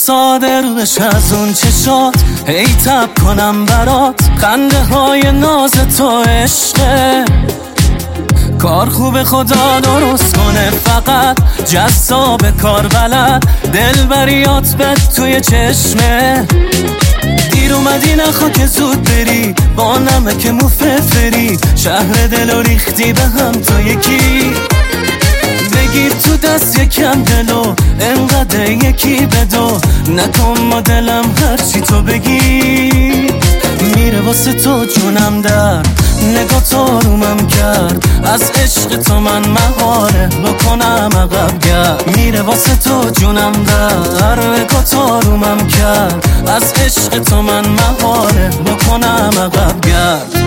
صادر بشه از اون چشات، هی تب کنم برات خنده های ناز تو عشقه. کار خوب خدا درست کنه، فقط جذاب کار بلد، دلبریات بد توی چشمه. دیر اومدی نخوا که زود بری، با نمک مفرفری شهر دلو ریختی به هم تو یکی. بگیر تو دست یکم دلو، انقدر یکی بدو، نکن ما دلم هرچی تو بگی. میره واسه تو جونم در، نگاه تو رومم کرد، از عشق تو من مهاره بکنم عقب گرد. میره واسه تو جونم در، نگاه تو رومم کرد، از عشق تو من مهاره بکنم عقب گرد.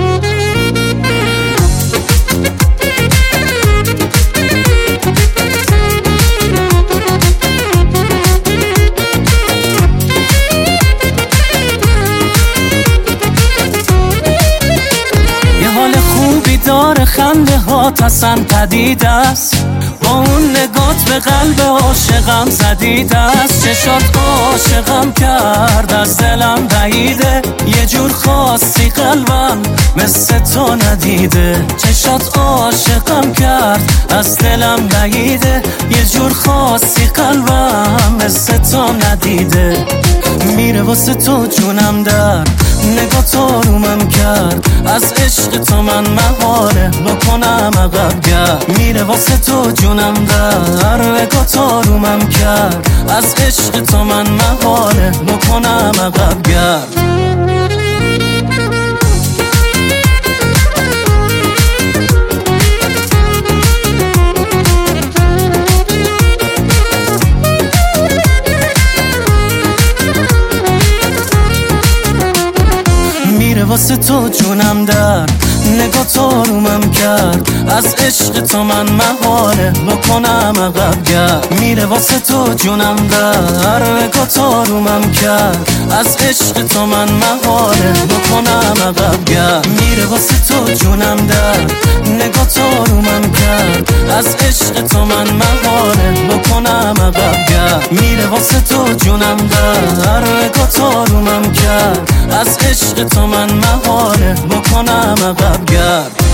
داره خنده ها تسن پدید است، با اون نگات به قلب عاشقم زدید است. چشات عاشقم کرد، از دلم بعیده، یه جور خاصی قلبم مثل تو ندیده. چشات عاشقم کرد، از دلم بعیده، یه جور خاصی قلبم مثل تو ندیده. میره واسه تو جونم در، نگاه تو رومم کرد، از عشق تو من مهاره بکنم عقب گرد. میره واسه تو جونم در، نگاه تو رومم کرد، از عشق تو من مهاره بکنم عقب گرد. واسه تو جونم در، نگاه تو رومم کرد، از عشق تو من مهاره بکنم عقب گرد. میره واسه تو جونم در، نگاه تو رومم کرد، از عشق تو من مهاره بکنم عقب گرد. میره واسه تو جونم در، نگاه تو رومم کرد، از عشق تو من مهاره بکنم عقب گرد. میره واسه تو جونم در، نگاه تو رومم کرد، از عشق تو من مهاره بکنم عقب گرد.